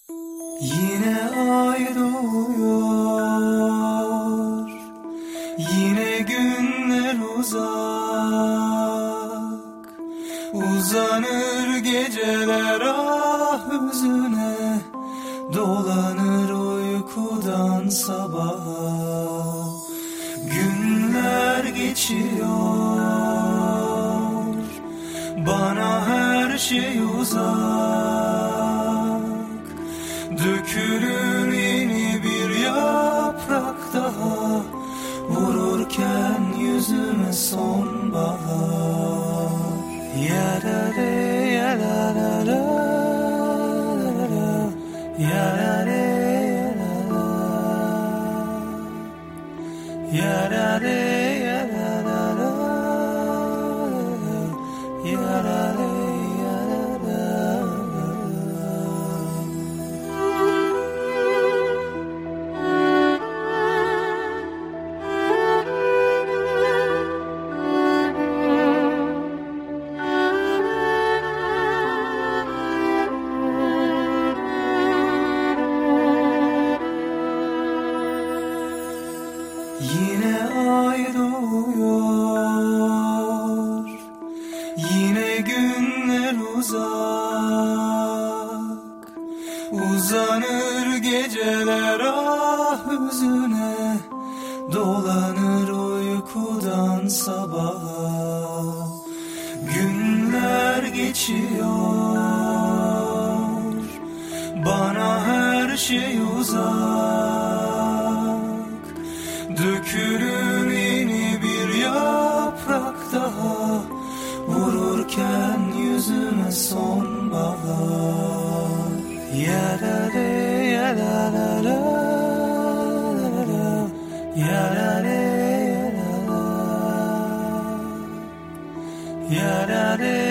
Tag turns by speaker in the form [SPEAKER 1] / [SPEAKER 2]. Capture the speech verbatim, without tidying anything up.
[SPEAKER 1] Yine ay doğuyor, yine günler uzak, uzanır geceler ah hüzüne, dolanır uykudan sabaha. Günler geçiyor, bana her şey uzak, dökülür yeni bir yaprak daha, vururken yüzüme sonbahar. Yarare yarara, yarare yarara, yarare yarara, yarare. Yine ay doğuyor, yine günler uzak, uzanır geceler ah hüzüne, dolanır uykudan sabaha. Günler geçiyor, bana her şey uzak, dökülür yeni bir yaprak daha, vururken yüzüme sonbahar. Yarare yarara, yarare yarara, yarare.